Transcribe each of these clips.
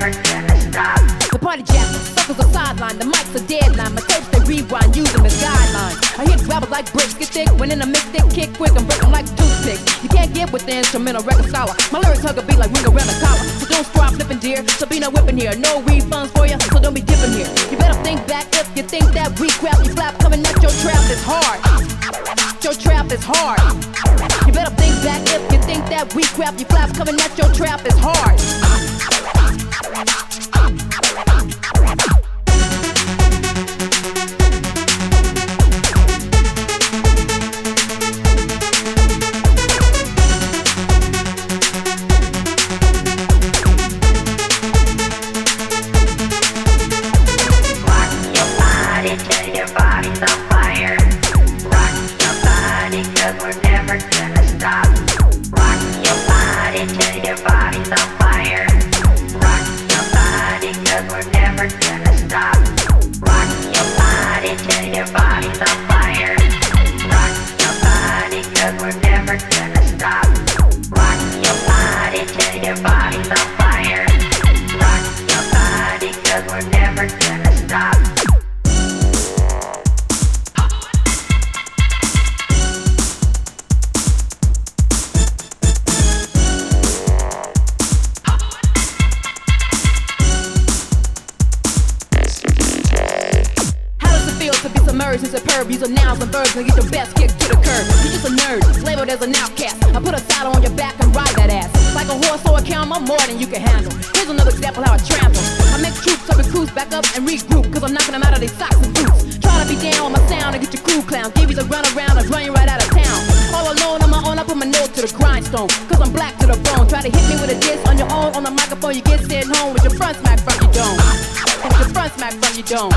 never gonna stop. The party jackers, suckers are sideline, the mics are deadline. My tapes they rewind, use them as guidelines. I hit gravel like bricks, get thick, when in a mix stick, kick quick, and break them like toothpicks. You can't get with the instrumental record sour. My lyrics hug a beat like ring around the collar. So don't stop flipping dear, Sabina whipping here. No refunds for you, so don't be dipping here. You better think back if you think that we crap. You flap coming at your trap is hard. Your trap is hard. You better think back if you think that we crap. You flap coming at your trap is hard. And superb, use of nouns and verbs and get your best kick to the curb. You're just a nerd, labeled as an outcast. I put a saddle on your back and ride that ass. Like a horse or a camel, I'm more than you can handle. Here's another example how I trample. I make troops up and cruise back up and regroup, cause I'm knocking them out of their socks and boots. Try to be down with my sound and get your crew clown. Give you the run around and run you right out of town. All alone on my own, I put my nose to the grindstone, cause I'm black to the bone. Try to hit me with a diss on your own, on the microphone you get sitting home with your front smack from your dome. With your front smack from your dome.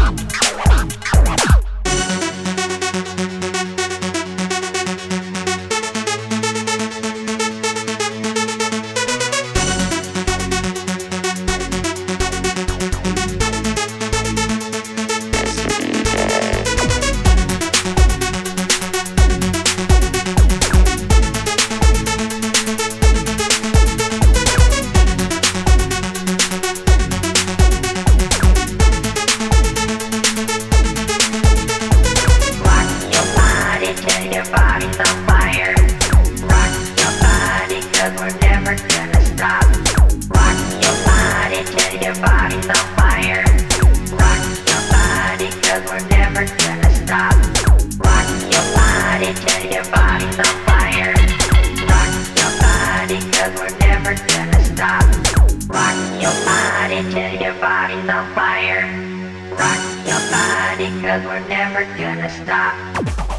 Rock your body, cause we're never gonna stop.